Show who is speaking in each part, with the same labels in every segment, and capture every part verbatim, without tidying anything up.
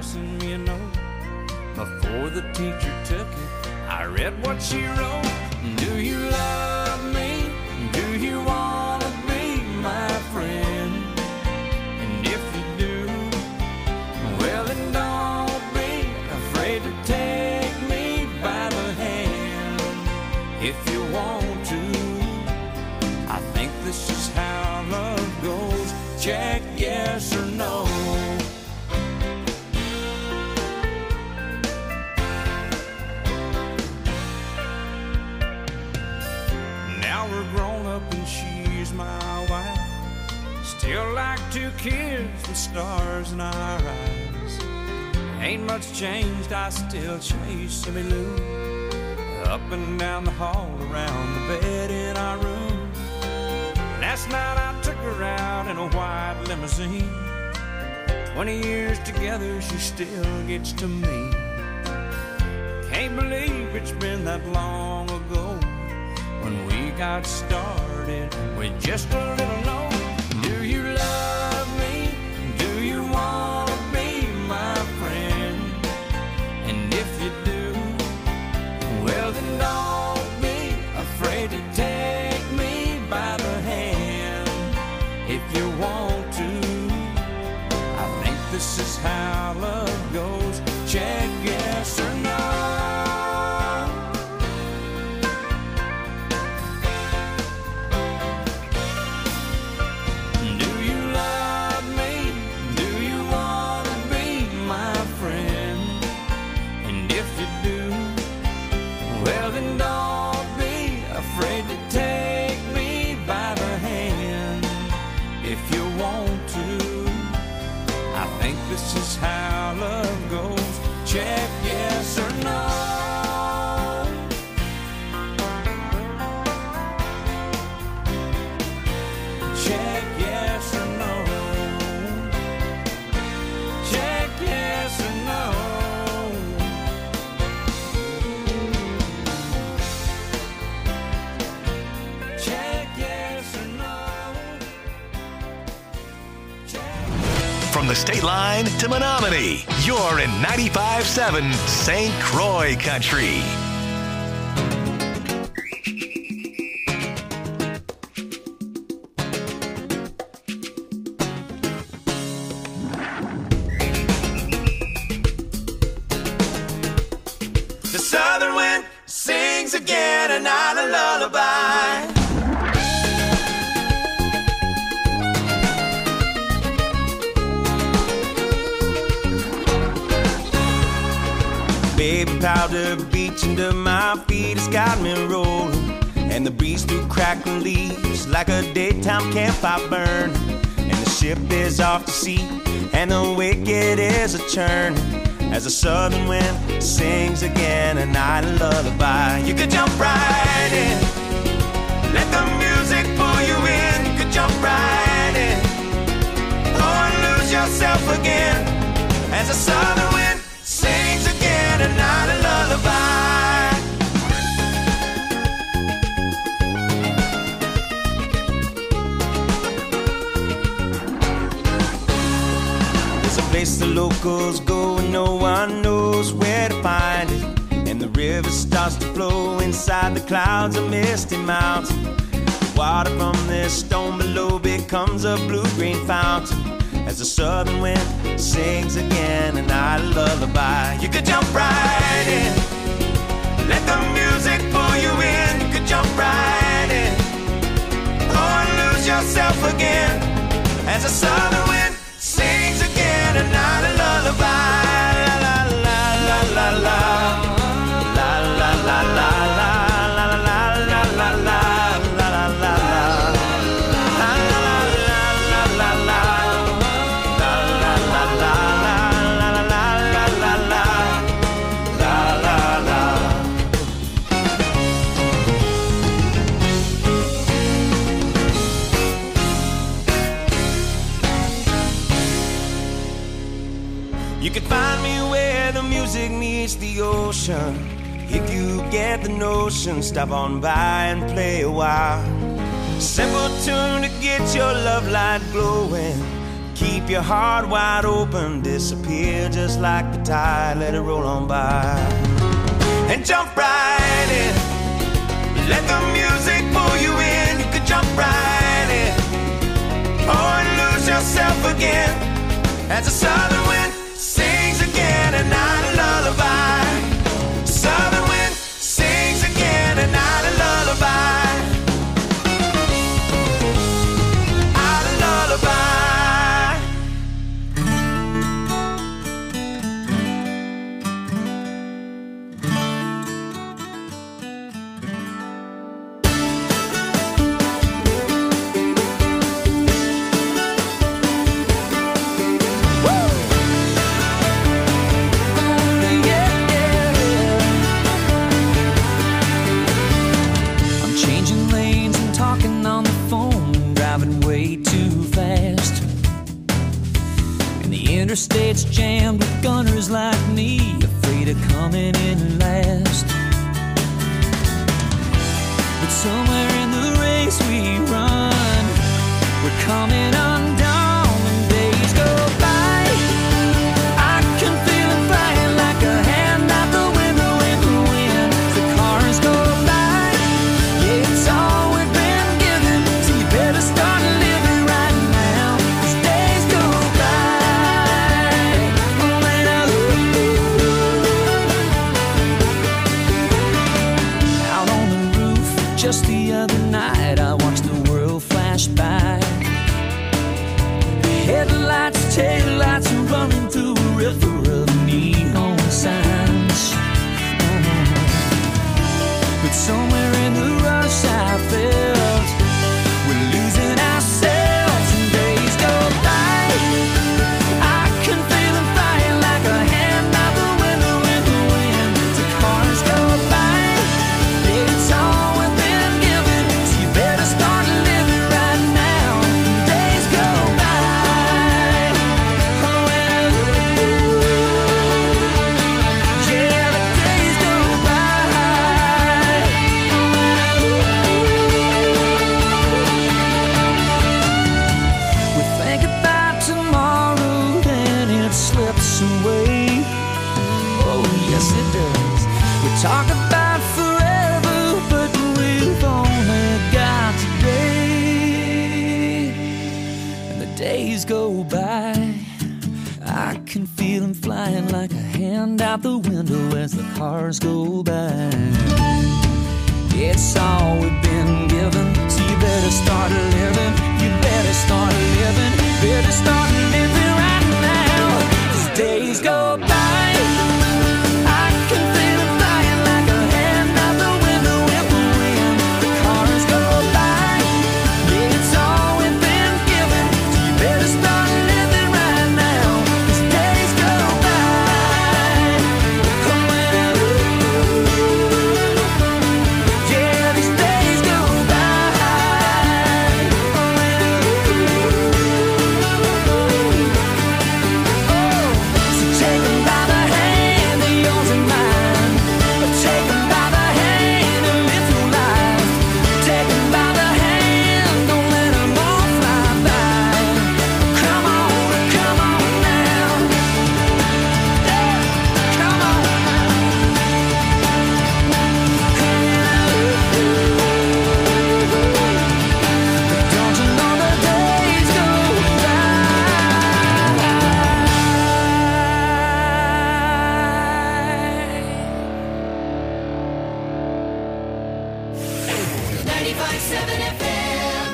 Speaker 1: passing me a note. Before the teacher took it, I read what she wrote. Do you love me? Do you want to be my friend? And if you do, well then don't be afraid to take me by the hand. If you want to, I think this is how love goes. Check yes or no. Now we're grown up and she's my wife. Still like two kids with stars in our eyes. Ain't much changed, I still chase Silly Lou up and down the hall, around the bed in our room. Last night I took her out in a white limousine. Twenty years together, she still gets to me. Can't believe it's been that long ago when we got started with just a little note. Do you love me? Do you want to be my friend? And if you do, well then don't be afraid to take me by the hand. If you want to, I think this is how love goes. Check yes or no. This is how love goes. Check yes or no. Check yes or no. Check yes or no. Check yes or no.
Speaker 2: From the state line to Menominee, you're in ninety-five point seven Saint Croix Country.
Speaker 3: The southern wind sings again a night a lullaby. Baby powder beach under my feet has got me rolling, and the breeze through crackling leaves like a daytime campfire burn. And the ship is off to sea, and the wicked is a churn, as the southern wind sings again a night a lullaby. You could jump right in, let the music pull you in. You could jump right in, or lose yourself again, as the southern wind sings again a night a lullaby. There's a place the locals go and no one knows where to find it, and the river starts to flow inside the clouds of misty mountain. The water from this stone below becomes a blue-green fountain, as the southern wind sings again a night a lullaby. You could jump right in, let the music pull you in. You could jump right in, or lose yourself again, as the southern wind sings again a night a lullaby. La la la la la la la la la la la la la la la la. You could find me where the music meets the ocean. If you get the notion, stop on by and play a while. Simple tune to get your love light glowing. Keep your heart wide open, disappear just like the tide, let it roll on by. And jump right in, let the music pull you in. You could jump right in, or lose yourself again, as the southern wind sings again, a night of lullaby. Southern wind sings again, a night of lullaby. Night of lullaby.
Speaker 4: Interstate's jammed with gunners like me, afraid of coming in last. But somewhere in the race we run, we're coming undone when days go by. I can feel it flying like a hand out the window in the wind. The cars go by, yeah, it's all we've been given, so you better start living right now, 'cause days go by. Just the other night, I watched the world flash by. Headlights, taillights, running through a river of neon signs. But somewhere in the rush, I felt we're losing ourselves, and days go by. I can feel them flying like a hand out the window in the wind. The cars go by, it's all start living right now. Days go by. Oh, well, yeah, the days go by. We think about tomorrow and it slips away. Oh, yes, it does. We talk about forever, but we've only got today, and the days go by. I can feel them flying like a hand out the window as the cars go by. It's all we've been given, so you better start living. You better start living. Better start living right now, 'cause days go by. I can feel them flying like a hand out the window in the wind. The cars go by, yeah, it's all we've been given, so you better start living right now, 'cause days go by. Oh, well, yeah, these days go by. Oh, well, oh, so take them by the hand, they're yours and mine. Take them by the hand and live through life. Take them by the hand, don't let them all fly by. Come on, come on now. Yeah, come on. Don't you know the days go by?
Speaker 5: ninety-five point seven F M.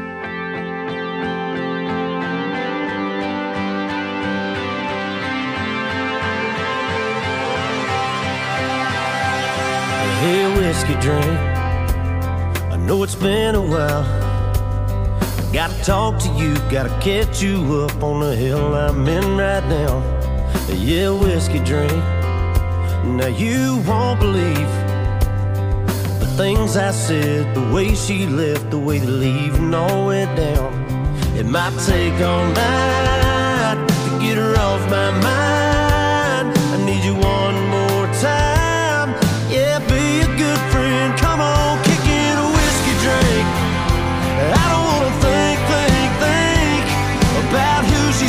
Speaker 6: Hey, whiskey drink, I know it's been a while. Gotta talk to you, gotta catch you up on the hill I'm in right now. Yeah, whiskey drink, now you won't believe the things I said, the way she left, the way the leaving all went down. It might take all night to get her off my mind. I need you one more time. Yeah, be a good friend. Come on, kick in a whiskey drink. I don't wanna think, think, think about who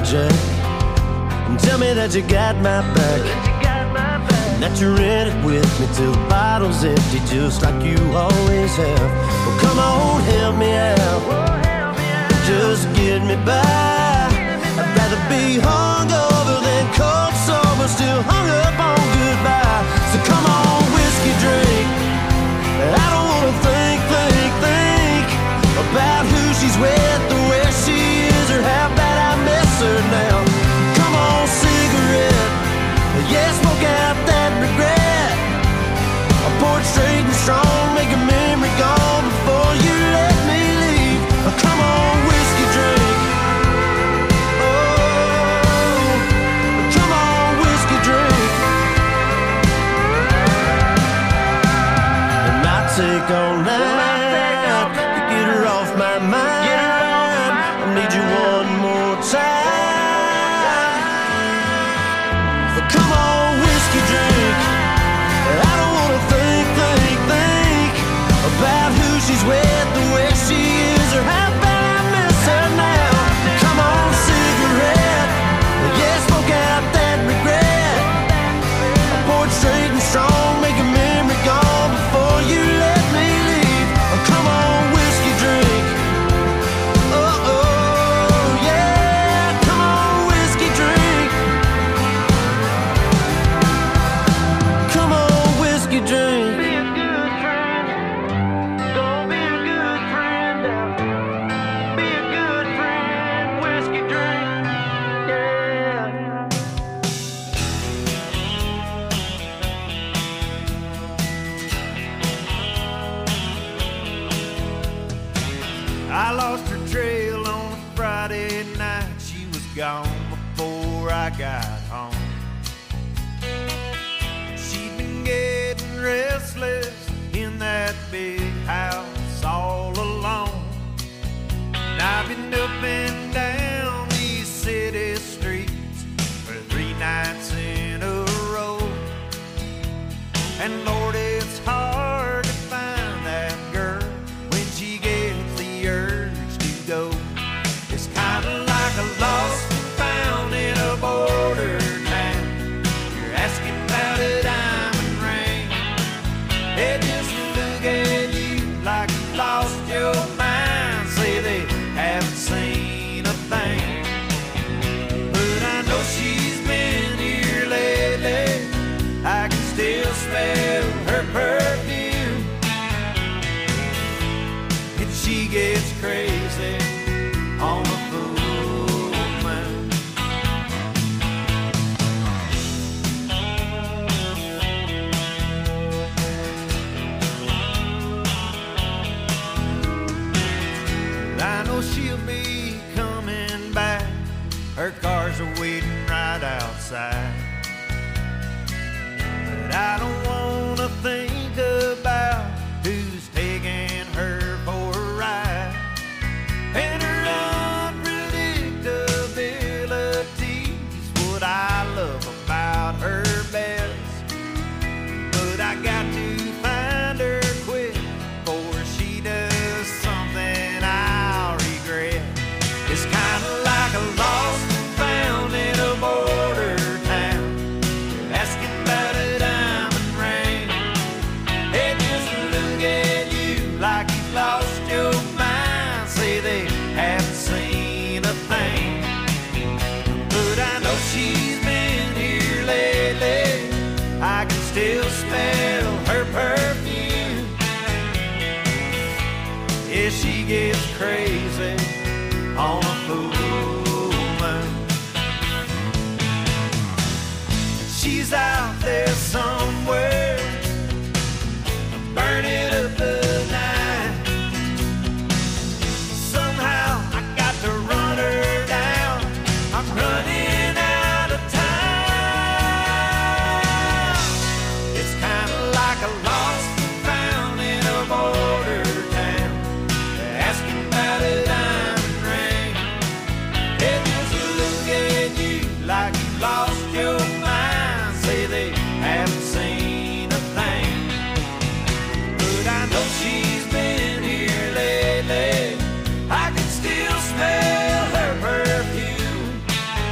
Speaker 6: Jack, and tell me that you got my back, and that you're in it with me till the bottle's empty, just like you always have. Well, come on, help me out, just get me by. I'd rather be hungover than cold sober, still hung up on goodbye. So come on, whiskey drink. I don't wanna think, think, think about who she's with or where she is or how bad I miss her now. Come on, cigarette, yeah, smoke out that regret. I pour it straight and strong, make a memory gone before you let me leave. Come on, whiskey drink. Oh, come on, whiskey drink. And I take all night to get her off my mind. I need you one more time. Come on, whiskey drink. I don't wanna think, think, think about who she's with, the way she is, or how bad I miss her now. Come on, cigarette, yeah, smoke out that regret. I pour it straight and strong, make a memory gone before you let me leave. Come on, whiskey drink. Oh, oh, yeah, come on, whiskey drink. Come on, whiskey drink. Be a good friend. Gonna be a good friend now. Be a good friend. Whiskey drink. Yeah.
Speaker 3: I lost her trail on a Friday night. She was gone before I got home. She'd been getting restless in that big house all alone. And I've been up and down these city streets for three nights in a row. And Lord, it's hard to find that girl when she gets the urge to go. It's kind of like a lost and found in a border town. You're asking about a diamond ring. They just look at you like you lost your mind. Say they haven't seen a thing. But I know she's been here lately. I can still smell her perfume. And she gets crazy on a full moon. I know she'll be coming back. Her cars are waiting right outside. But I don't wanna think about who's taking her for a ride. And her unpredictability's what I love about her best. But I got to find her quick before she does something I'll regret. It's kinda like a lost and found in a border town. You're asking about a diamond ring. They just look at you like you lost your mind. Say they haven't seen a thing. But I know she's been here lately. I can still smell her perfume. Yeah, she gets crazy on a full moon. She's out there somewhere, burning up the night. Somehow I got to run her down. I'm running out of time. It's kind of like a lost and found in a border town. They're asking about a diamond ring. They just look at you like you lost your mind. Say they haven't seen a thing. But I know she's been here lately. I can still smell her perfume.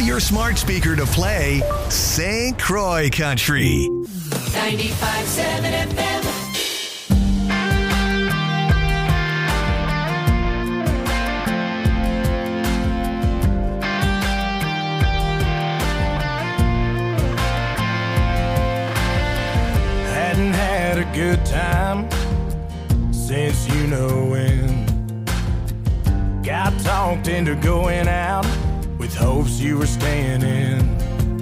Speaker 2: your smart speaker to play Saint Croix Country.
Speaker 5: ninety-five seven F M.
Speaker 3: Hadn't had a good time since you know when. Got talked into going out with hopes you were staying in.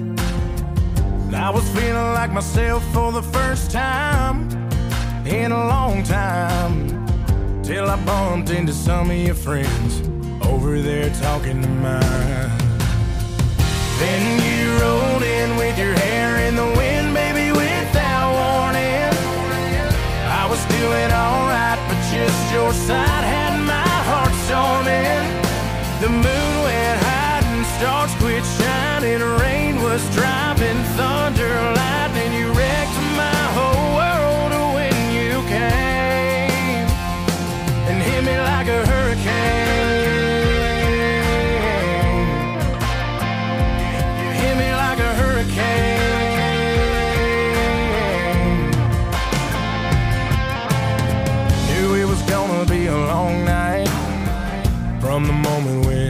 Speaker 3: I was feeling like myself for the first time in a long time, till I bumped into some of your friends over there talking to mine. Then you rolled in with your hair in the wind, baby, without warning. I was doing alright, but just your side had my heart storming. The moon went high and stars quit shining. Rain was driving, thunder, lightning. You wrecked my whole world when you came and hit me like a hurricane. You hit me like a hurricane. Knew it was gonna be a long night from the moment when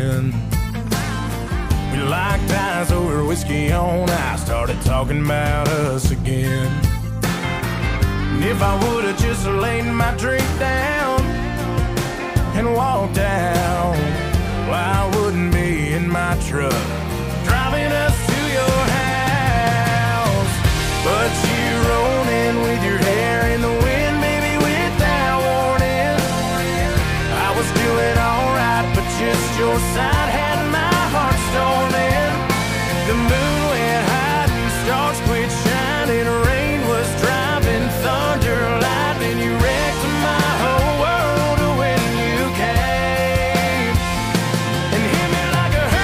Speaker 3: we locked eyes over whiskey on ice, started talking about us again. And if I would've just laid my drink down and walked out, well, I wouldn't be in my truck driving us to your house. But you rolled in with your hair in the wind, baby, without warning. I was doing alright, but just your side had my heart storming. The moon went high and stars quit shining. Rain was driving, thunder, lightning. You wrecked my whole world when you came and hit me like a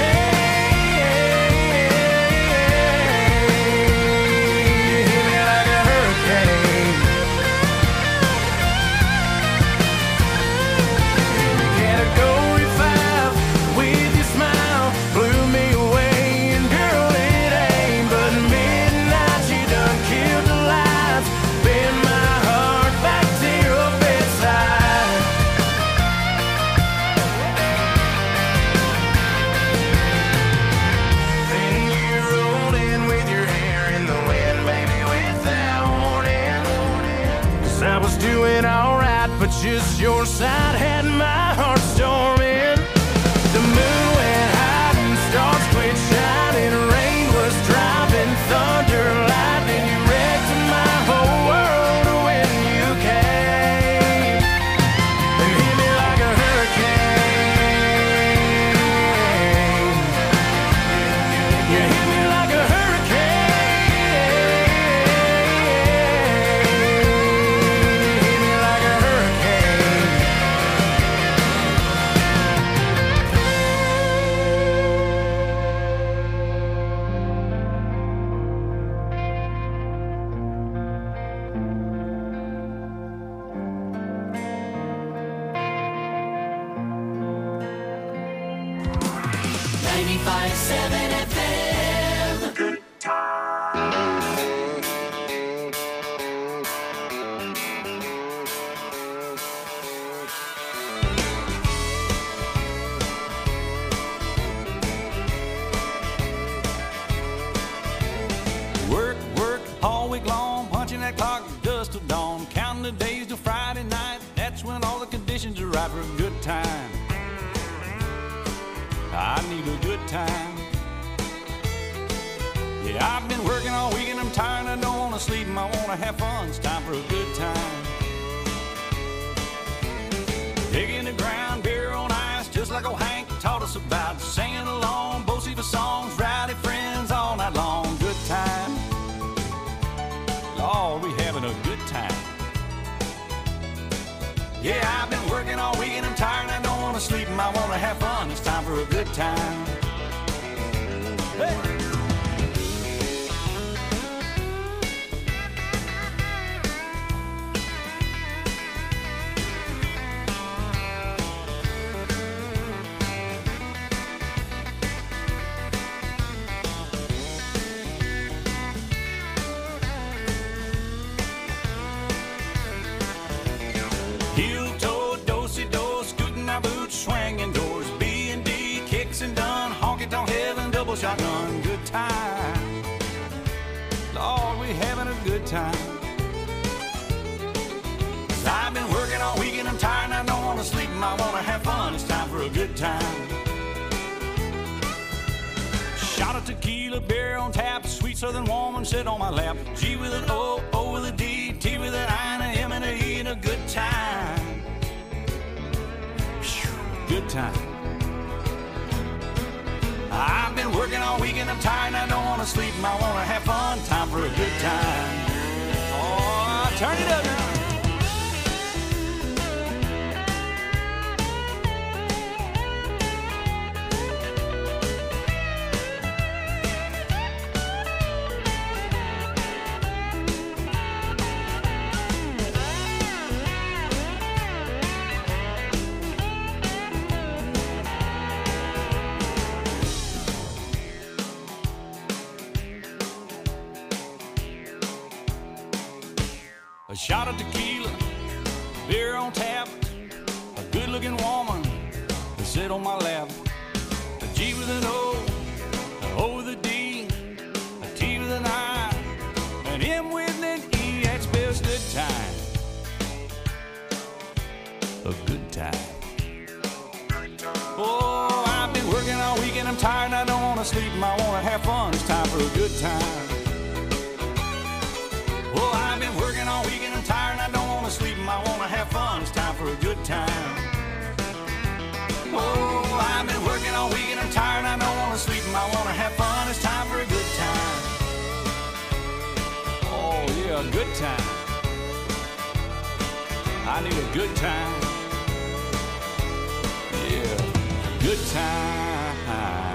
Speaker 3: hurricane. Hit me like a hurricane. Category five with your smile blew me away, and girl, it ain't but midnight. You done killed the lights, bend my heart back to your bedside. Then you rolled in with your hair in the wind, baby, without warning. 'Cause I was doing alright, but just your side had my heart storming. The moon went high and stars quit shining. Rain was driving, thunder, lightning. You wrecked my whole world when you came and hit me like a hurricane. You hit me like a hurricane. Hit me like a hurricane.
Speaker 5: ninety-five seven F M. Good
Speaker 1: Work, work all week long, punching that clock dust till dawn, counting the days till Friday night. That's when all the conditions are right for a good time. I need a good time. Yeah, I've been working all week and I'm tired. I don't want to sleep and I want to have fun. It's time for a good time. Digging the ground, beer on ice, just like old Hank taught us about. Singing along, both see the songs, rowdy friends all night long. Good time. Lord, we having a good time. Yeah, I've been working all week and I'm tired. I don't want to sleep and I want to have fun. It's time for a good time. Hey! double shotgun, good time. Lord, we having a good time. Cause I've been working all week and I'm tired and I don't want to sleep and I want to have fun. It's time for a good time. Shot of tequila, beer on tap, sweet southern woman sit on my lap. G with an O, O with a D, T with an I and a M and a E, and a good time. Whew, good time. I've been working all week and I'm tired and I don't want to sleep and I want to have fun. Time for a good time. Oh, turn it up now. A shot of tequila, beer on tap, a good-looking woman to sit on my lap. A G with an O, an O with a D, a T with an I, an M with an E. That spells good time. A good time. Oh, I've been working all week and I'm tired and I don't want to sleep and I want to have fun. It's time for a good time. Oh, I've been working all week and I'm tired and I don't want to sleep and I want to have fun. It's time for a good time. Oh, I've been working all week and I'm tired and I don't want to sleep and I want to have fun. It's time for a good time. Oh, yeah, a good time. I need a good time. Yeah, good time.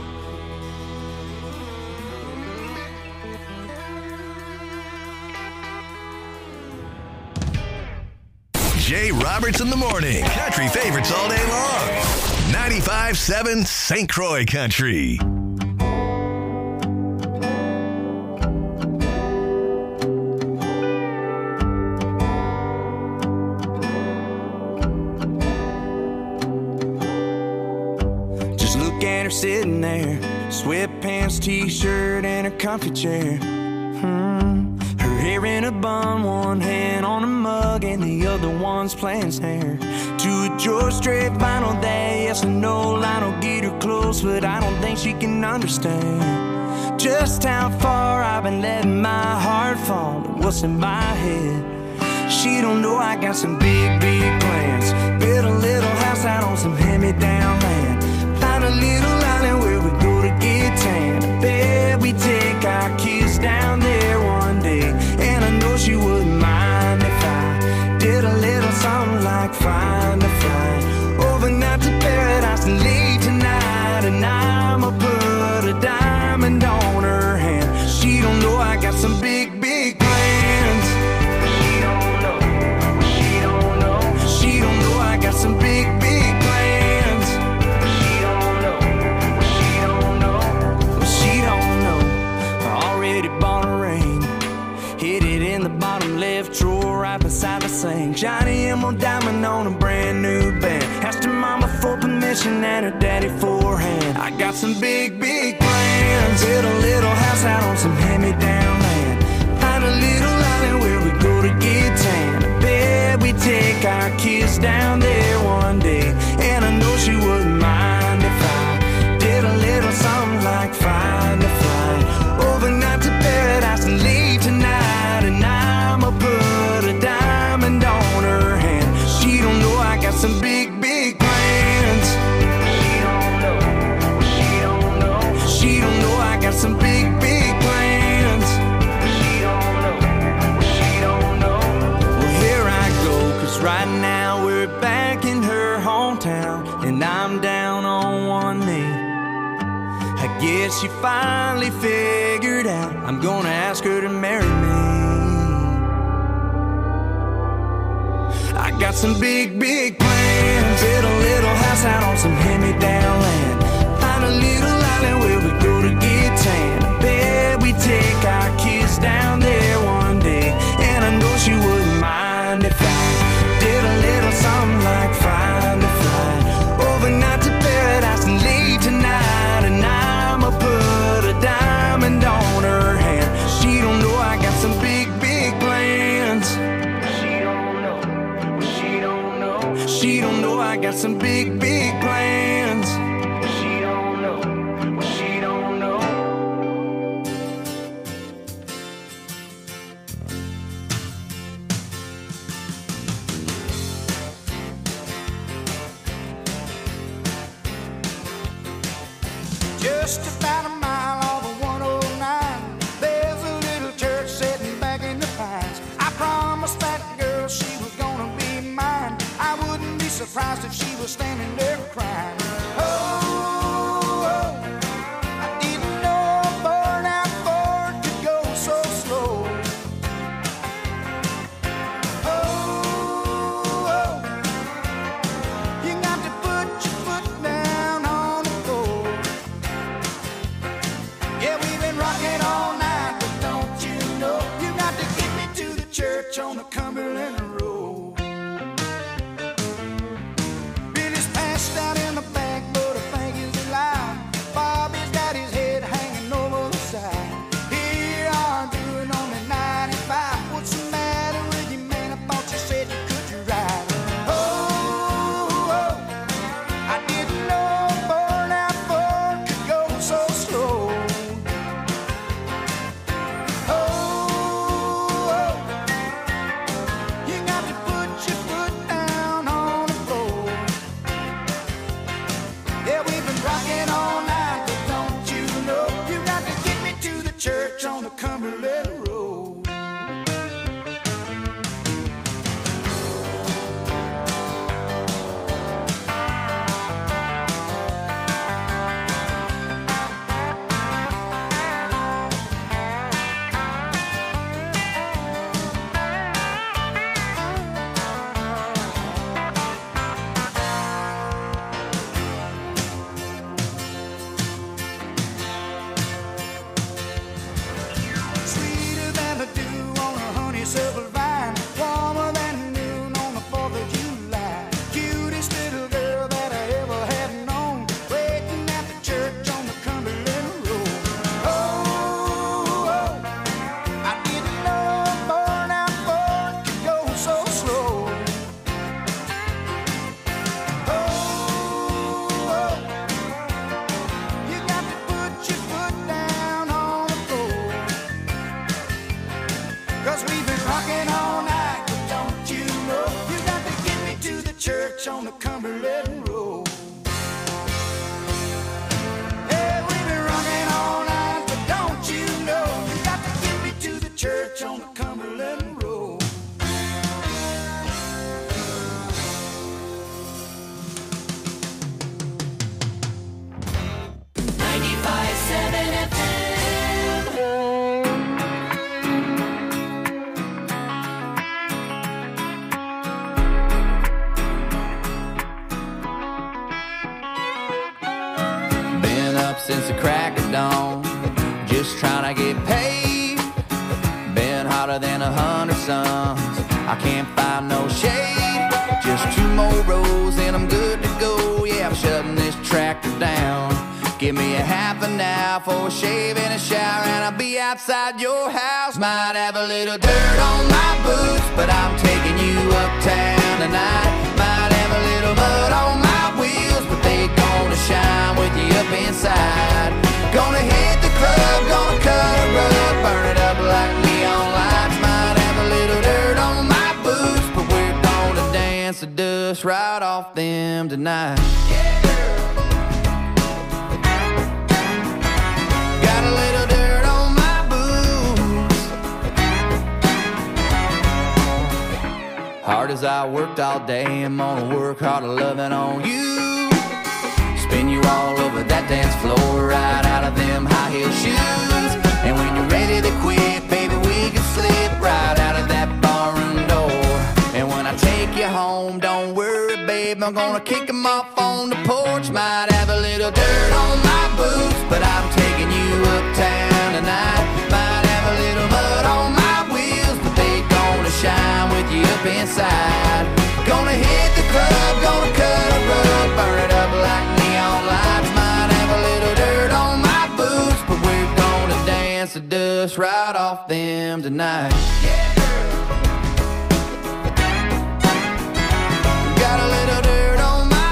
Speaker 2: Jay Roberts in the morning. Country favorites all day long. ninety-five seven Saint Croix Country.
Speaker 3: Just look at her sitting there, sweatpants, t-shirt, and her comfy chair. Hmm. Hair in a bun, one hand on a mug and the other one's playing snare. To a George Strait vinyl day, yes or no, Lionel get her close, but I don't think she can understand just how far I've been letting my heart fall and what's in my head. She don't know I got some big, big plans. Build a little house out on some hand-me-down land. Find a little island where we go to get tan. I bet we take our kids down there one day. And I know she wouldn't mind if I did a little something like find a flight overnight to paradise and leave tonight. And I'ma put a diamond on her hand. She don't know I got some big, big plans. She don't know, she don't know, she don't know I got some big, big plans. She don't know, she don't know, she don't know. I already bought a ring, hid it in the bottom left drawer right beside the sink. Johnny Emerald diamond on a brand new band. Asked her mama for permission and her daddy for a hand. I got some big, big plans. Build a little house out on some hand-me-down land. Find a little island where we go to get tan. I bet we take our kids down there one day. And I know she wouldn't mind if I did a little something like find a flight overnight to paradise and leave tonight. And I'ma put a diamond on her hand. She don't know I got some big, big plans. She don't know, she don't know, she don't know I got some big, big plans. She don't know, she don't know. Well, here I go, cause right now we're back in her hometown and I'm down on one knee. I guess she finally figured out I'm gonna ask her to marry me. I got some big, big plans. Build a little house out on some hand-me-down land. Find a little island where we go to get tan. I bet we take our kids down there one day. And I know she wouldn't mind if I did a little something like find a flight overnight to paradise and leave tonight. And I'ma put
Speaker 1: got some big, big plans. She don't know what she don't know. Just about a mile off of one oh nine, there's a little church sitting back in the pines. I promised that girl she was gonna be mine. I wouldn't be surprised if she was standing there crying. Oh, oh, I didn't know a burnout Ford could go so slow. Oh, oh, you got to put your foot down on the floor. Yeah, we've been rocking all night, but don't you know you got to get me to the church on the Cumberland Road. Billy's passed out in the back, but I think he's alive. Bobby's got his head hanging over the side. Here I'm doing only ninety-five. What's the matter with you, man? I thought you said you could ride. Oh, oh, I didn't know a burnout Ford could go so slow. Oh, oh, you got to put your foot down on the floor. Yeah, we've been rocking all night, but don't you know you got to get me to the church on the Cumberland Road. Sweeter than the dew on a honeysuckle vine, warmer than noon on the fourth of July. Cutest little girl that I ever had known, waiting at the church on the Cumberland Road. Oh, oh, I didn't know a burnout Ford could go so slow. Oh, oh, you got to put your foot down on the floor. Cause we've been rocking all night, but don't you know you got to get me to the church on the Cumberland Road. Yeah, we've been rocking all night, but don't you know you got to get me to the church on the Cumberland Road.
Speaker 5: ninety-five seven F M.
Speaker 7: Been up since the crack of dawn, just trying to get paid. Been hotter than a hundred suns, I can't find no shade. Just two more rows and I'm good to go. Yeah, I'm shutting this tractor down. Give me a half an hour for a shave and a shower, and I'll be outside your house. Might have a little dirt on my boots, but I'm taking you uptown tonight. Might have a little mud on my wheels, but they gonna shine with you up inside. Gonna hit the club, gonna cut a rug, burn it up like neon lights. Might have a little dirt on my boots, but we're gonna dance the dust right off them tonight. Got a little dirt on my boots. Hard as I worked all day, I'm gonna work harder loving on you. Spin you all over that dance floor, right out of them high heel shoes. And when you're ready to quit, baby, we can slip right out of that barroom door. And when I take you home, don't worry, babe, I'm gonna kick them off on the porch. Might have a little dirt on my boots, but I'm taking you uptown tonight. Might have a little mud on my wheels, but they gonna shine with you up inside. Gonna hit the club, gonna cut a rug, burn it up like neon lights. Might have a little dirt on my boots, but we're gonna dance the dust right off them tonight. Got a little dirt on my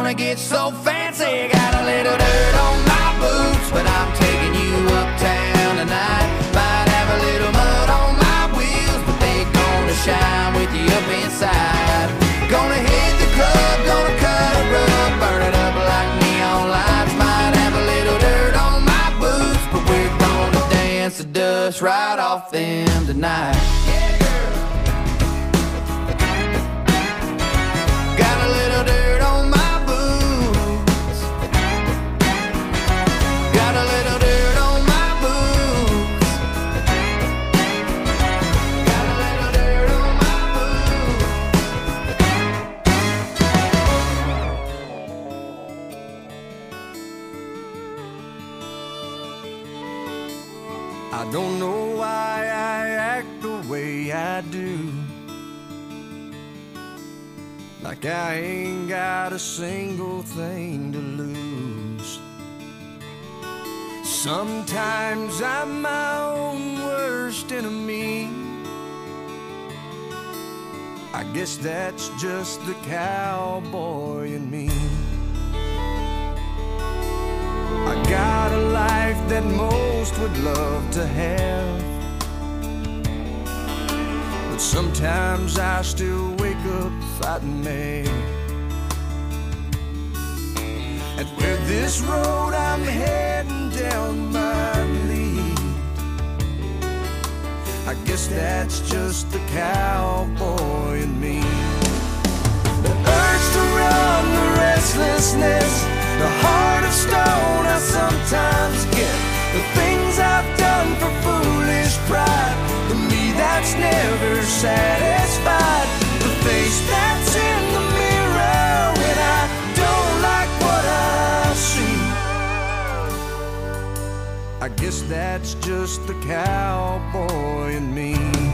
Speaker 7: gonna get so fancy. Got a little dirt on my boots, but I'm taking you uptown tonight. Might have a little mud on my wheels, but they gonna shine with you up inside. Gonna hit the club, gonna cut a rug, burn it up like neon lights. Might have a little dirt on my boots, but we're gonna dance the dust right off them tonight. Yeah, girl. Got a little dirt on my boots. Got a little dirt on my boots. Got a little dirt on my boots.
Speaker 1: I don't know why I act the way I do. Like I ain't got a single thing to lose. Sometimes I'm my own worst enemy. I guess that's just the cowboy in me. I got a life that most would love to have, but sometimes I still wake up fighting mad. And where this road I'm heading down might lead, I guess that's just the cowboy in me. The urge to run, the restlessness, the heart of stone I sometimes get. The things I've done for foolish pride, for me that's never satisfied. The face that's in the mirror when I don't like what I see, I guess that's just the cowboy in me.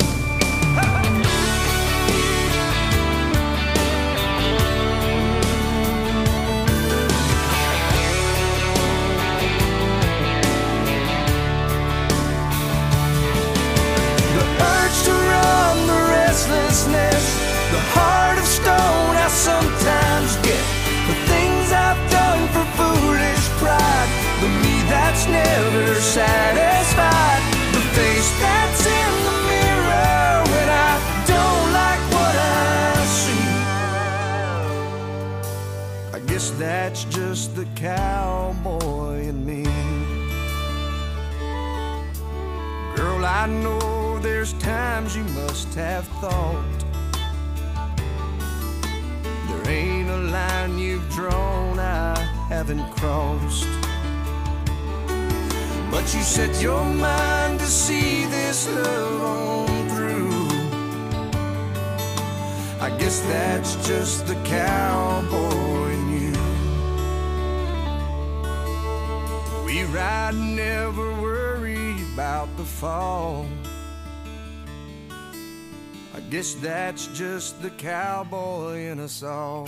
Speaker 1: The heart of stone I sometimes get. The things I've done for foolish pride, the me that's never satisfied. The face that's in the mirror when I don't like what I see, I guess that's just the cowboy in me. Girl, I know there's times you must have thought there ain't a line you've drawn I haven't crossed, but you set your mind to see this love on through. I guess that's just the cowboy in you. We ride, never worry about the fall. I guess that's just the cowboy in us all.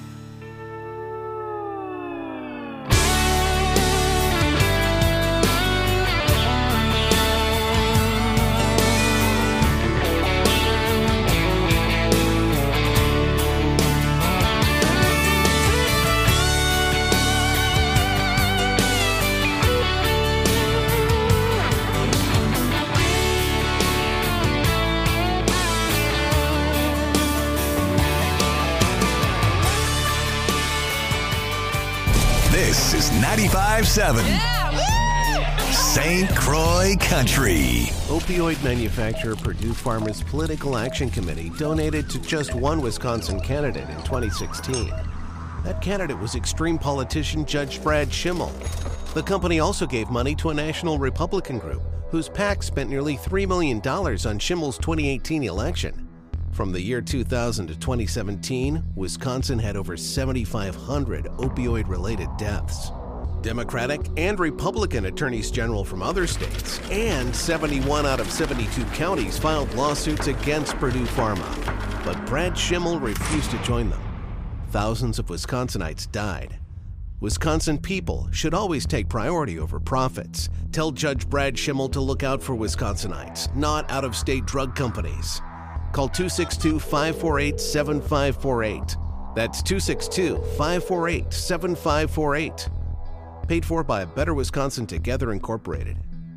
Speaker 2: This is ninety-five seven Saint Croix Country.
Speaker 8: Opioid manufacturer Purdue Pharma's Political Action Committee donated to just one Wisconsin candidate in twenty sixteen. That candidate was extreme politician Judge Brad Schimmel. The company also gave money to a national Republican group whose PAC spent nearly three million dollars on Schimmel's twenty eighteen election. From the year two thousand to twenty seventeen, Wisconsin had over seventy-five hundred opioid-related deaths. Democratic and Republican attorneys general from other states and seventy-one out of seventy-two counties filed lawsuits against Purdue Pharma, but Brad Schimmel refused to join them. Thousands of Wisconsinites died. Wisconsin people should always take priority over profits. Tell Judge Brad Schimmel to look out for Wisconsinites, not out-of-state drug companies. Call two six two, five four eight, seven five four eight. That's two six two, five four eight, seven five four eight. Paid for by Better Wisconsin Together Incorporated.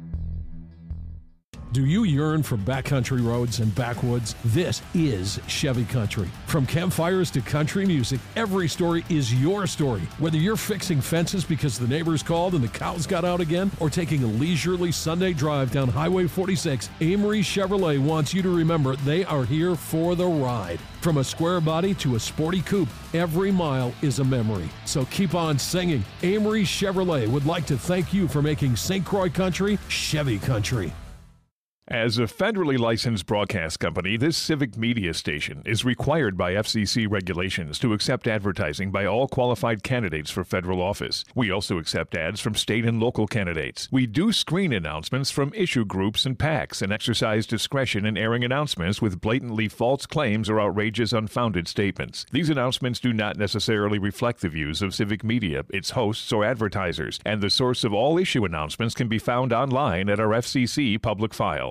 Speaker 9: Do you yearn for backcountry roads and backwoods? This is Chevy Country. From campfires to country music, every story is your story. Whether you're fixing fences because the neighbors called and the cows got out again, or taking a leisurely Sunday drive down Highway forty-six, Amory Chevrolet wants you to remember they are here for the ride. From a square body to a sporty coupe, every mile is a memory. So keep on singing. Amory Chevrolet would like to thank you for making Saint Croix Country Chevy Country.
Speaker 10: As a federally licensed broadcast company, this civic media station is required by F C C regulations to accept advertising by all qualified candidates for federal office. We also accept ads from state and local candidates. We do screen announcements from issue groups and PACs and exercise discretion in airing announcements with blatantly false claims or outrageous, unfounded statements. These announcements do not necessarily reflect the views of civic media, its hosts, or advertisers, and the source of all issue announcements can be found online at our F C C public file.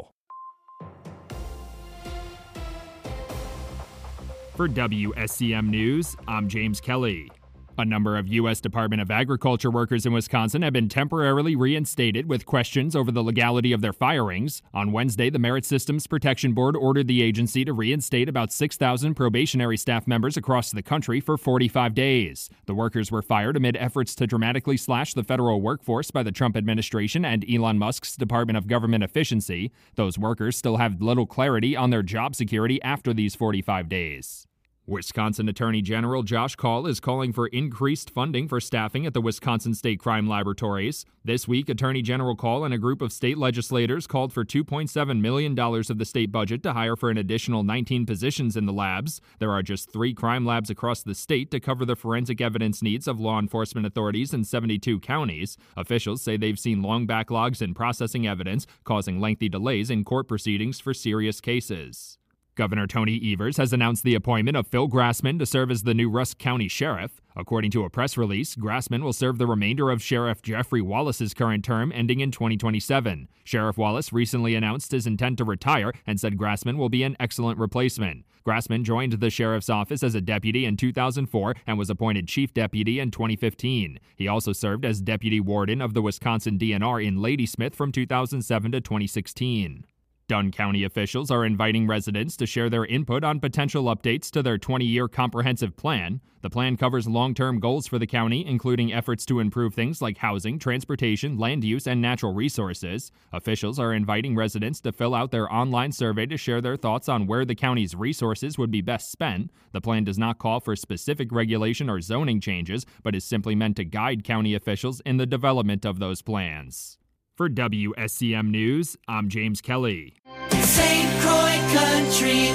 Speaker 11: For W S C M News, I'm James Kelly. A number of U S Department of Agriculture workers in Wisconsin have been temporarily reinstated with questions over the legality of their firings. On Wednesday, the Merit Systems Protection Board ordered the agency to reinstate about six thousand probationary staff members across the country for forty-five days. The workers were fired amid efforts to dramatically slash the federal workforce by the Trump administration and Elon Musk's Department of Government Efficiency. Those workers still have little clarity on their job security after these forty-five days. Wisconsin Attorney General Josh Kaul is calling for increased funding for staffing at the Wisconsin State Crime Laboratories. This week, Attorney General Kaul and a group of state legislators called for two point seven million dollars of the state budget to hire for an additional nineteen positions in the labs. There are just three crime labs across the state to cover the forensic evidence needs of law enforcement authorities in seventy-two counties. Officials say they've seen long backlogs in processing evidence, causing lengthy delays in court proceedings for serious cases. Governor Tony Evers has announced the appointment of Phil Grassman to serve as the new Rusk County Sheriff. According to a press release, Grassman will serve the remainder of Sheriff Jeffrey Wallace's current term, ending in twenty twenty-seven. Sheriff Wallace recently announced his intent to retire and said Grassman will be an excellent replacement. Grassman joined the sheriff's office as a deputy in two thousand four and was appointed chief deputy in twenty fifteen. He also served as deputy warden of the Wisconsin D N R in Ladysmith from two thousand seven to twenty sixteen. Dunn County officials are inviting residents to share their input on potential updates to their twenty-year comprehensive plan. The plan covers long-term goals for the county, including efforts to improve things like housing, transportation, land use, and natural resources. Officials are inviting residents to fill out their online survey to share their thoughts on where the county's resources would be best spent. The plan does not call for specific regulation or zoning changes, but is simply meant to guide county officials in the development of those plans. For W S C M News, I'm James Kelly.
Speaker 5: Saint Croix Country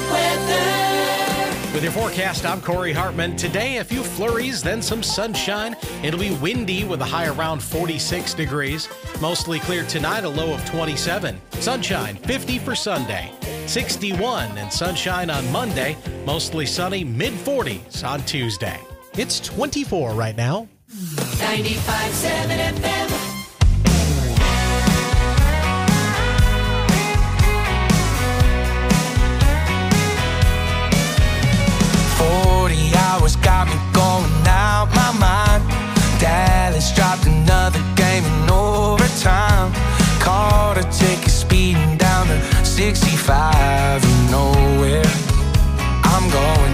Speaker 5: weather.
Speaker 12: With your forecast, I'm Corey Hartman. Today, a few flurries, then some sunshine. It'll be windy with a high around forty-six degrees. Mostly clear tonight, a low of twenty-seven. Sunshine, fifty for Sunday. sixty-one and sunshine on Monday. Mostly sunny, mid forties on Tuesday. It's twenty-four right now.
Speaker 5: ninety-five point seven F M.
Speaker 4: forty hours got me going out my mind. Dallas dropped another game in overtime. Caught a ticket speeding down to sixty-five. You know where I'm going.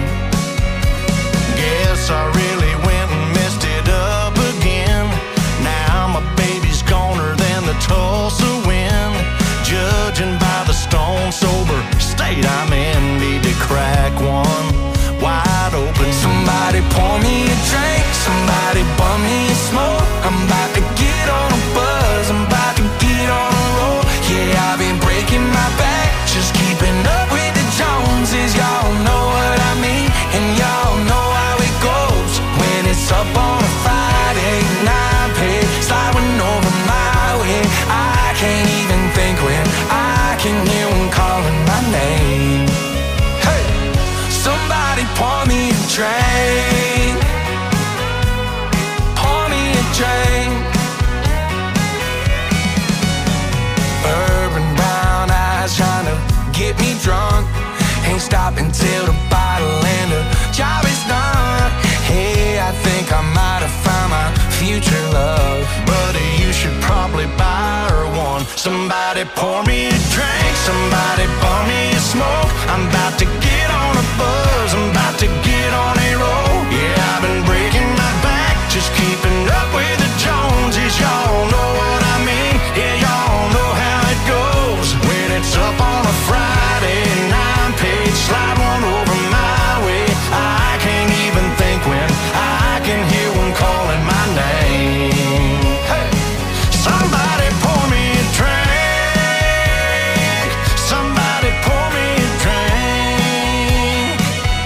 Speaker 13: Guess I really went and messed it up again. Now my baby's goner than the Tulsa wind. Judging by the stone sober state I'm in, need to crack one wide open.
Speaker 4: Somebody pour me a drink, somebody bum me a smoke. I'm about to get on a buzz, I'm about to get on a roll. Yeah, I've been breaking my back, just keeping up with the Joneses. Y'all know what I mean, and y'all know how it goes. When it's up on a Friday night, pay sliding over my way. I can't even think when I can hear one calling my name. Somebody pour me a drink. Pour me a drink. Urban brown eyes trying to get me drunk. Ain't stopping till the bottle and the job is done.
Speaker 13: Somebody pour me a drink, somebody pour me a smoke. I'm about to get on a buzz, I'm about to get on a roll. Yeah, I've been breaking my back, just keeping up with the Joneses. Y'all know what I mean, yeah, y'all know how it goes. When it's up on a Friday and I'm paid, slide one over my way. I can't even think when I can hear one calling my name. Hey, somebody pour me a drink, somebody pour me a drink.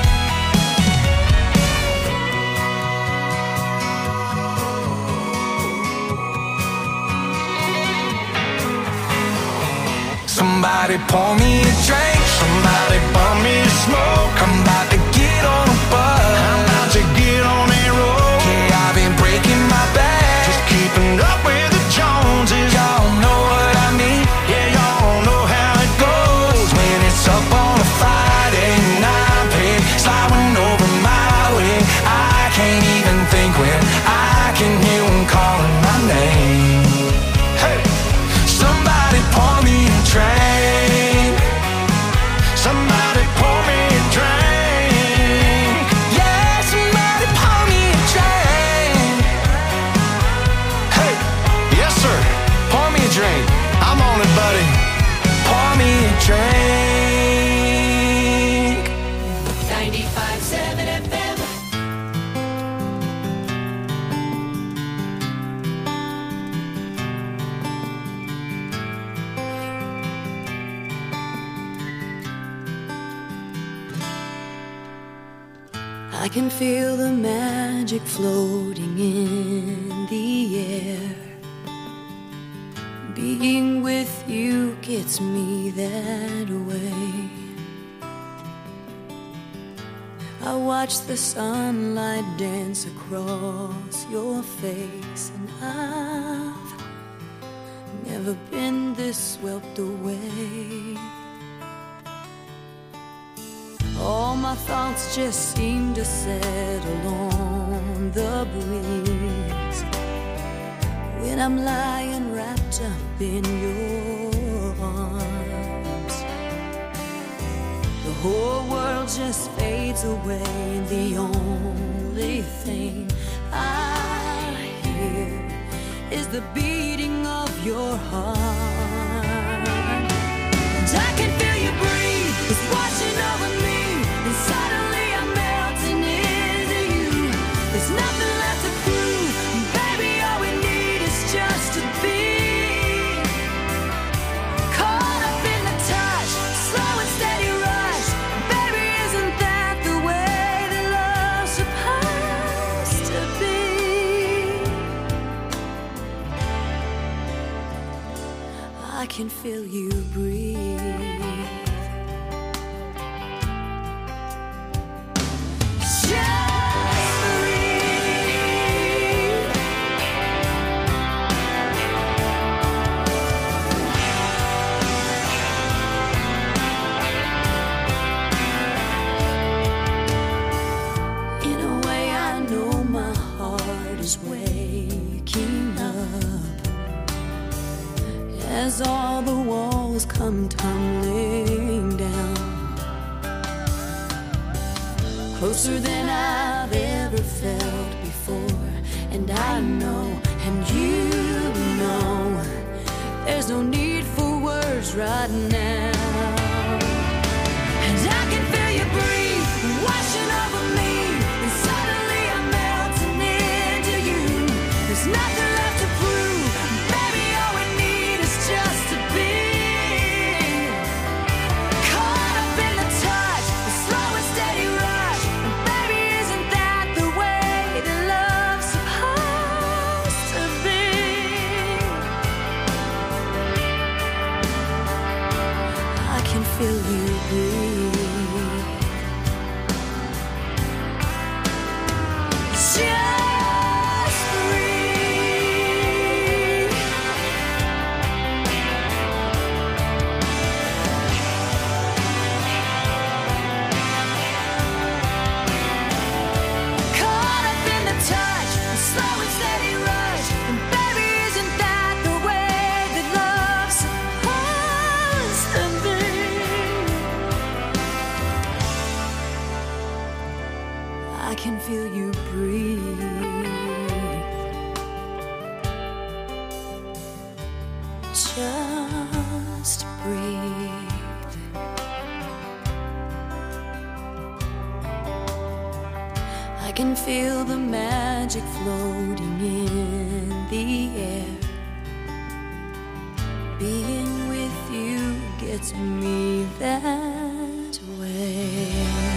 Speaker 13: Somebody pour me a drink, somebody pour me a smoke. I'm about to get on a bus, I'm about to get on a roll. Yeah, I've been breaking my back, just keeping up with the Joneses. Y'all know what I mean, yeah, y'all know how it goes. When it's up on a Friday and I'm paid, sliding over my way. I can't even think when I can hear one calling my name. Hey, somebody pour me a drink, somebody pour me a drink. Yeah, somebody pour me a drink. Hey, yes sir, pour me a drink. I'm on it, buddy. Pour me a drink.
Speaker 5: ninety-five point seven F M.
Speaker 14: I can feel the magic floating in the air. Being with you gets me that way. I watch the sunlight dance across your face, and I've never been this swept away. All my thoughts just seem to settle on the breeze when I'm lying wrapped up in your arms. The whole world just fades away, and the only thing I hear is the beating of your heart. And I can feel you breathe, it's washing over me. And suddenly I'm melting into you. There's nothing left to prove. Baby, all we need is just to be caught up in the touch, slow and steady rush. Baby, isn't that the way that love's supposed to be? I can feel you breathe. As all the walls come tumbling down, closer than I've ever felt before. And I know, and you know, there's no need for words right now. And I can feel you breathe, washing over me. And suddenly I'm melting into you. There's nothing left to prove. Baby, all we need is just to be caught up in the touch, the slow and steady rush. And baby, isn't that the way that love's supposed to be? just breathe. I can feel the magic floating in the air. Being with you gets me that way.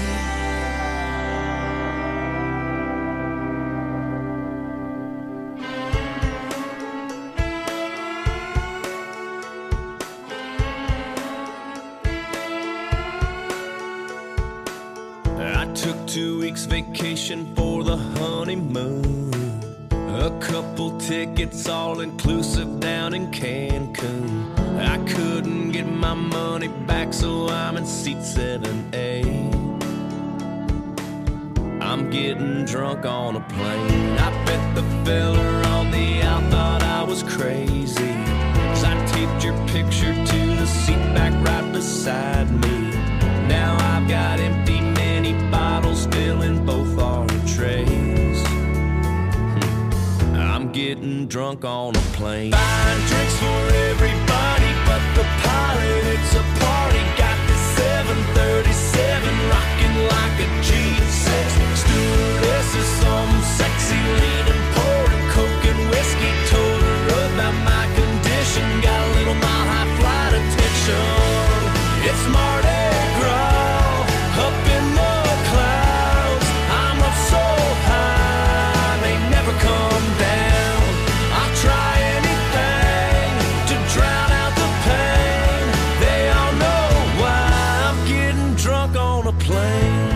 Speaker 3: I took two weeks vacation for the honeymoon. A couple tickets all inclusive down in Cancun. I couldn't get my money back, so I'm in seat seven A. I'm getting drunk on a plane. I bet the fella on the out thought I was crazy, 'cause I taped your picture to the seat back right beside me. Now I've got empty mini bottles filling both our trays. Hmm. I'm getting drunk on a plane. Buying drinks for everybody but the pilot. It's a party. Got the seven thirty-seven rocking like a G six. Stewardess is some sexy leaning, pouring coke and whiskey. Told her about my condition. Got a little mile high flight attention. It's Mardi Gras up in the clouds. I'm up so high, they never come down. I'll try anything to drown out the pain. They all know why I'm getting drunk on a plane.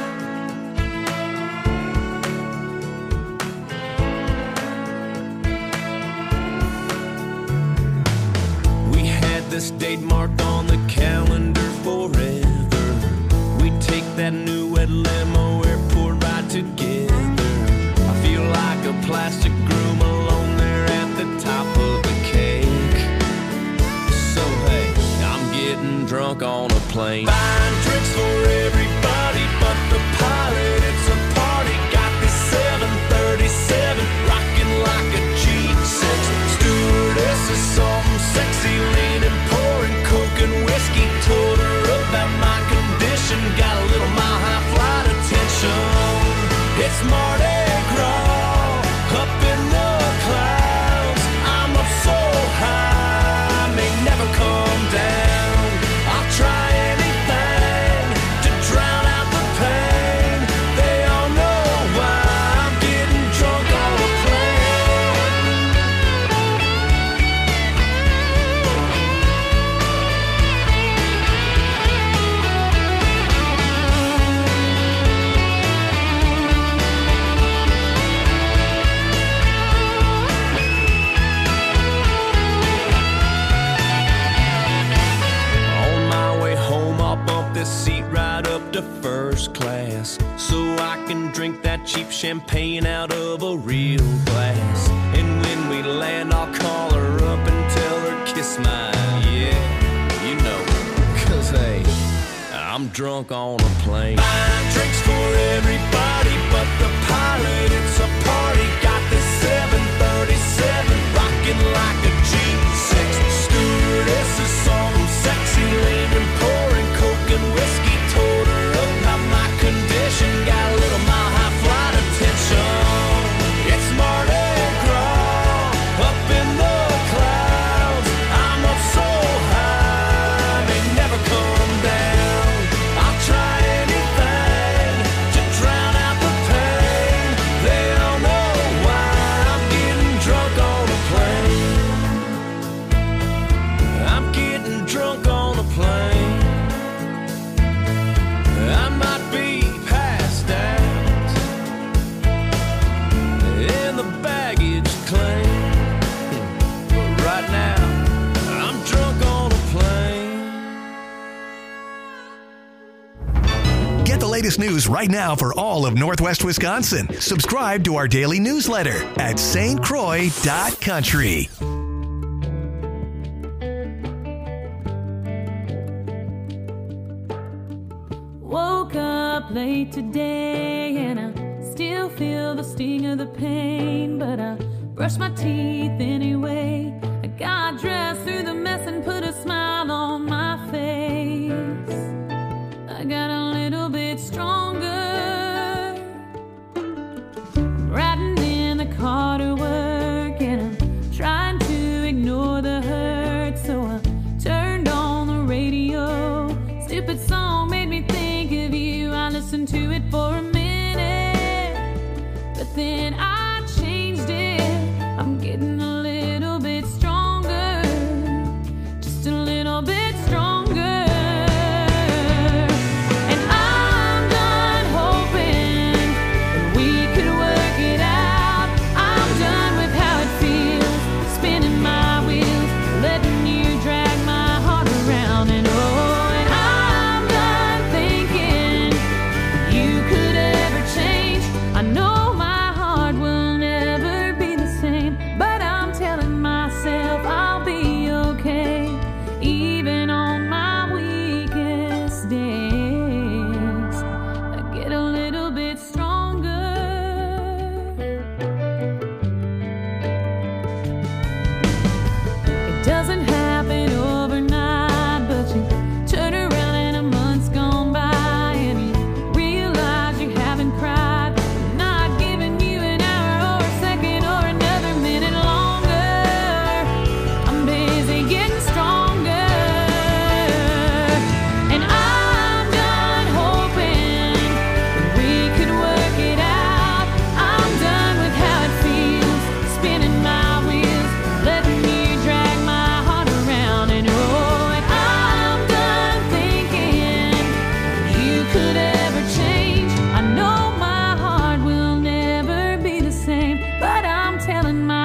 Speaker 3: We had this date marked on the calendar forever. We take that new wet limo, airport ride together. I feel like a plastic groom alone there at the top of the cake. So hey, I'm getting drunk on a plane. Buying drinks for everybody but the pilot. It's a party. Got this seven thirty-seven rocking like a G six. Stewardess is some sexy leaning, pouring coke and whiskey. Told her about my condition. Got a little mile high flight attention. It's Mardi Gras up in the clouds. I'm up so high, may never come down. I'll try anything to drown out the pain. They all know why I'm getting drunk on a seat right up to first class, so I can drink that cheap champagne out of a real glass. And when we land, I'll call her up and tell her kiss my, yeah, you know, 'cause hey, I'm drunk on a plane. Buying drinks for everybody but the pilot. It's a party. Got this seven thirty-seven rocking like a G six. Stewardess is some sexy leaning, pouring coke and whiskey. Told her about my condition. Got a little mile high flight attention. It's Mardi Gras up in the clouds. I'm up so high, may never come down. I'll try anything to drown out the pain. They all know why I'm getting drunk on a plane. I'm getting drunk on a plane. I might be passed out in the baggage claim, but right now I'm drunk on a plane.
Speaker 2: Get the latest news right now for all of Northwest Wisconsin. Subscribe to our daily newsletter at S T Croix dot country.
Speaker 15: Woke up late today and I still feel the sting of the pain, but I brushed my teeth anyway. I got dressed through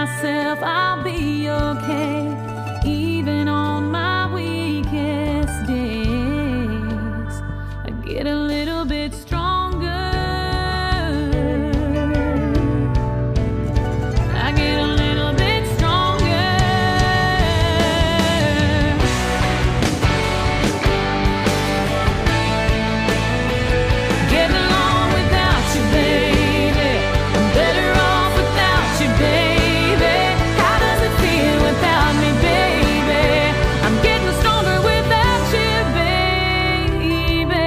Speaker 15: myself I'll be okay, even on my weakest days. I get a little bit stronger. I get a little bit stronger. Getting along without you, baby. I'm better off without you, baby. How does it feel without me, baby? I'm getting stronger without you, baby.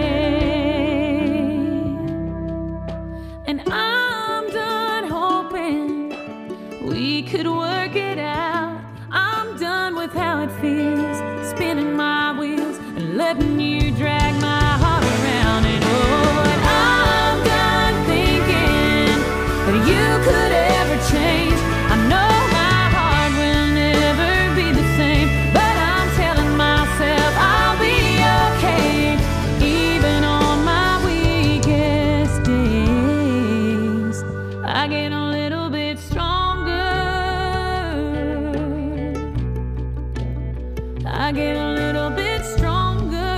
Speaker 15: And I'm done hoping we could work it out. I'm done with how it feels, spinning my wheels and letting you drag my heart around. And oh, and I'm done thinking that you could ever change. I know my heart will never be the same, but I'm telling myself I'll be okay, even on my weakest days. I get a little bit stronger. I get a little bit stronger.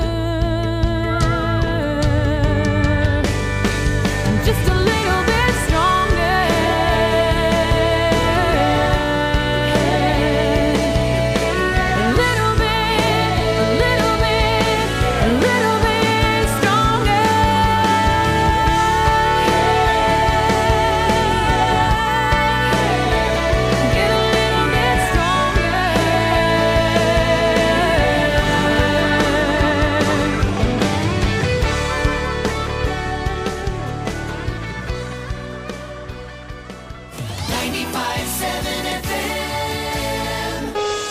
Speaker 15: Just a little bit stronger. A little bit, a little bit, a little bit stronger. Get a little bit stronger.
Speaker 5: ninety-five seven F M.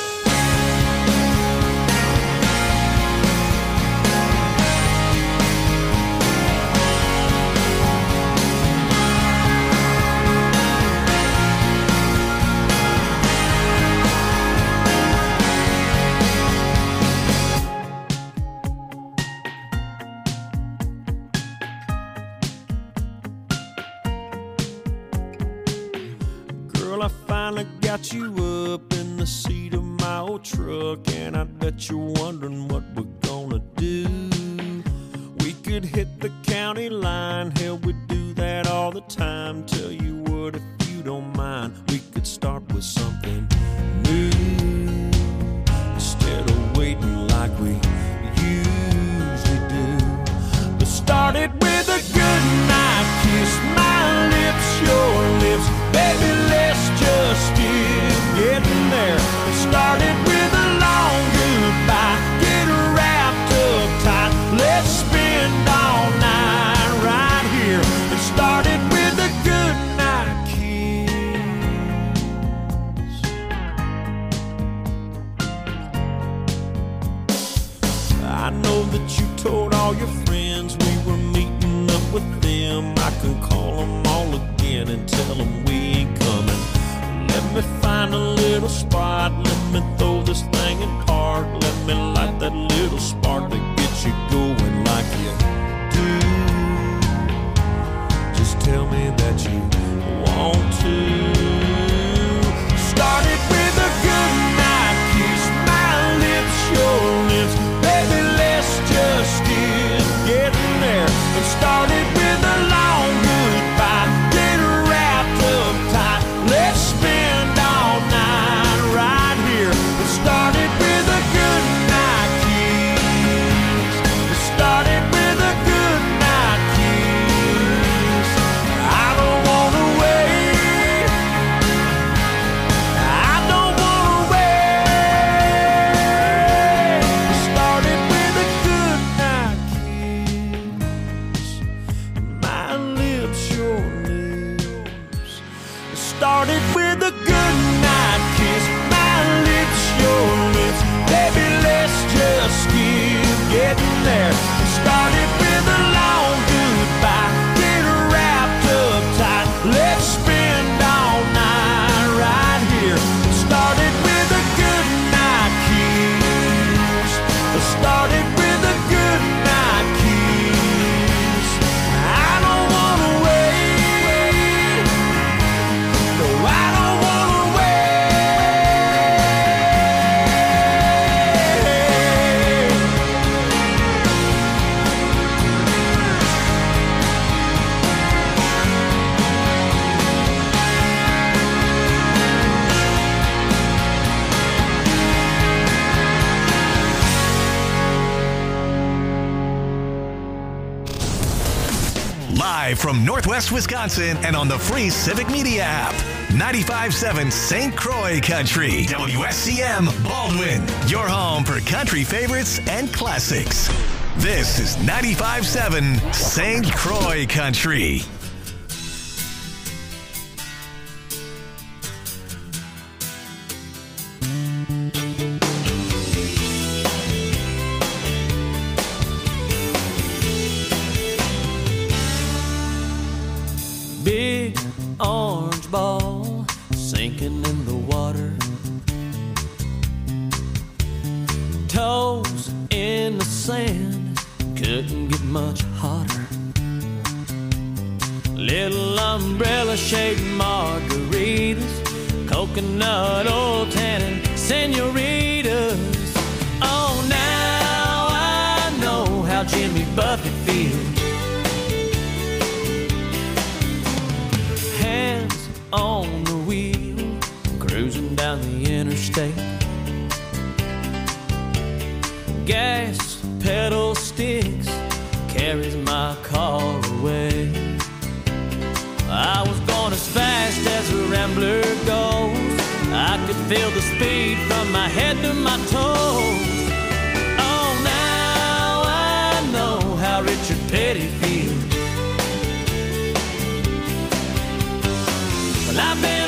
Speaker 1: Girl, I finally got you up in the seat of my old truck, and I bet you're wondering what we're gonna do. We could hit the county line, hell, we do that all the time. Tell you what, if you don't mind, we could start with something new instead of waiting like we usually do. Let's start it with a good night kiss, my lips, your lips, baby, let's just get getting there. Let's start it with a long goodbye, get wrapped up tight, let's spend all night right here. Let's start it with a good night kiss. I know that you told all your friends we were meeting up with them. I can call them all again and tell them we ain't coming. Let me find a little spot, let me throw this thing in park, let me light that little spark that gets you going like you do. Just tell me that you want to. Start it with a good night kiss, my lips, your lips, baby, let's just get getting there. And start it with a long goodbye, get wrapped up tight, let's spend all night right here. Let's start it with a good night kiss. Let's start it with a good night kiss. I don't wanna wait, I don't wanna wait. Let's start it with a good night kiss, my lips, your lips. Let's start it with a good night kiss, my lips, your lips, baby, let's just keep getting there. Let's start it with a long goodbye, get wrapped up tight, let's spend all night right here. Let's start it with a good night kiss. Let's start it with a good night kiss. I don't wanna wait, no, I don't wanna
Speaker 2: live from Northwest Wisconsin and on the free Civic Media app. ninety-five point seven Saint Croix Country. W S C M Baldwin, your home for country favorites and classics. This is ninety-five point seven Saint Croix Country.
Speaker 4: Big orange ball sinking in the water, toes in the sand, couldn't get much hotter. Little umbrella shaped margaritas, coconut oil tannin senoritas. Oh, now I know how Jimmy Buffett feels. Hands on the wheel, cruising down the interstate. Gas pedal sticks, carries my car away. I was going as fast as a rambler goes. I could feel the speed from my head to my toes. Oh, now I know how Richard Petty feels. Well, I've been